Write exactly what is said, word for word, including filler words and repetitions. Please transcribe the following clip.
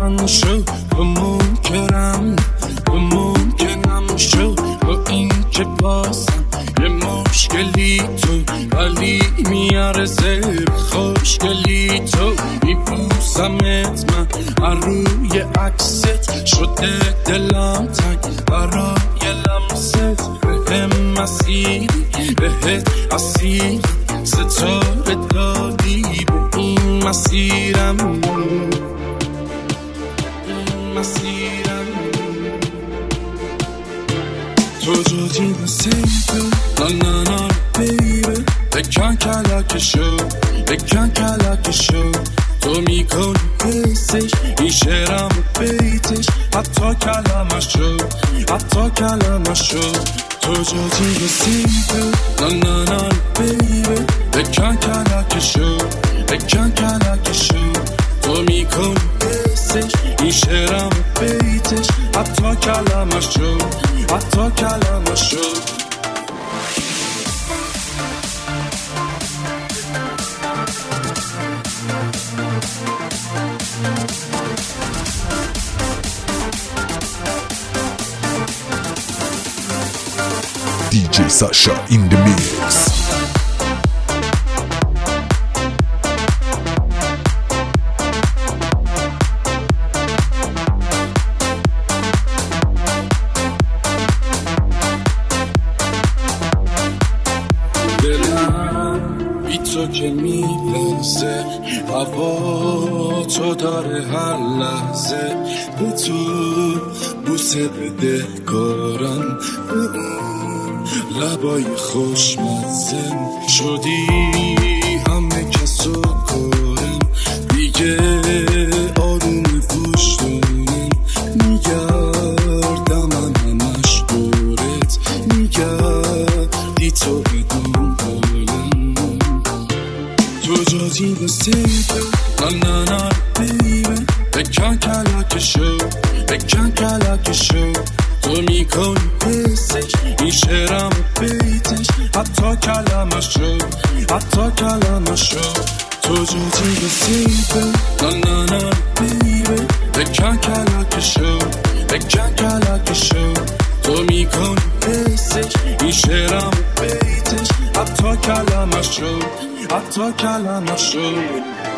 من شو تو منکرم تو ممکنم شو با این که بازم یه مشکلی تو ولی میارزه خوشگلی تو میبوسمت من هر روی عکست شده دلم تنگ برای لمست بهم مسیری بهت اسیری ستاره دادی به این مسیرم مسیرم تو جدی بسیده نه نه نه بیبه بکن کلکشو بکن کلکشو تو میکنی حسش این شعرم بیتش حتی کلمشو حتی کلمشو تو جدی بسیده نه نه نه بیبه بکن کلکشو بکن کلکشو تو میکنی حسش این شعرم بیتش حتی کلمشو حتی کلمشو دی جی Sasha in the mix. دلم بی تو که میلرزه هوا تو داره هر لحظه به تو بوسه بده کارم لبای خوشمزم شدی همه کسو کارم دیگه آروم گوش دارم میگردم من همش دورت میگردی تو بدون بالم تو جادی بسیده نه نه نه بیبه بکن کلکشو بکن کلکشو تو میکنی حسش این شعرم بیتش حتی کلمشو حتی کلمشو تو جدی بسیده نه نه نه بیبه بکن کلکشو بکن کلکشو تو میکنی حسش این شعرم بیتش حتی کلمشو حتی کلمشو